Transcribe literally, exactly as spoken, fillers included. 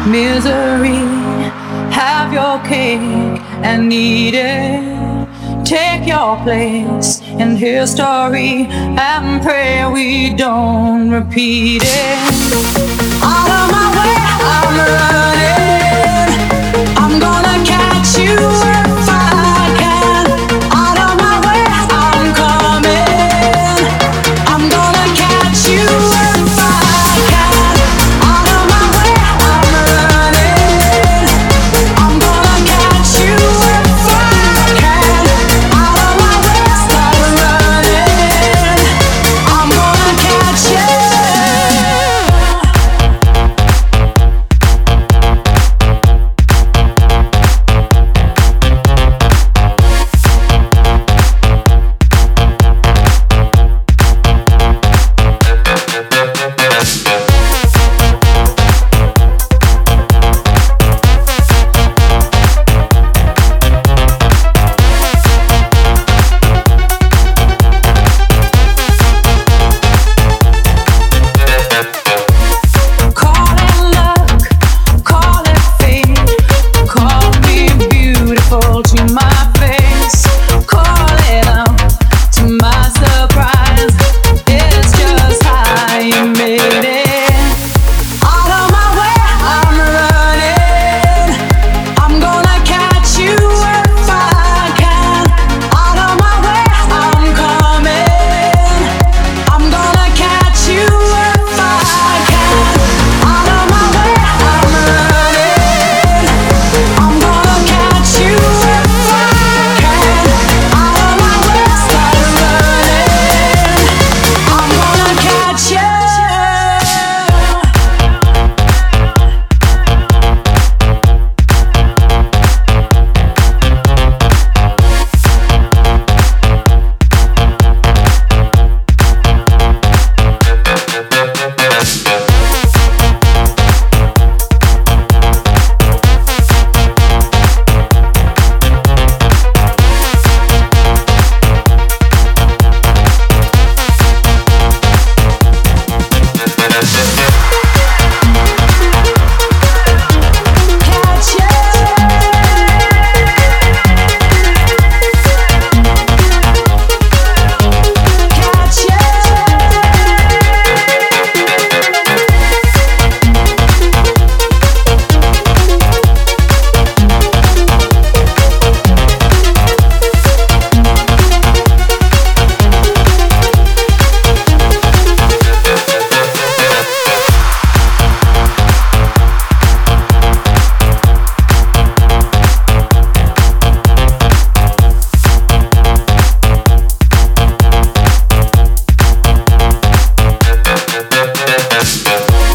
Misery, have your cake and eat it. Take your place in history and pray we don't repeat it. Out of my way, I'm running. I'm gonna catch you if I can. Out of my way, I'm coming. I'm gonna catch you if I can. Out of my way, I'm running. I'm gonna catch you if I can. Out of my way, stop running. I'm gonna catch you. We'll be right back.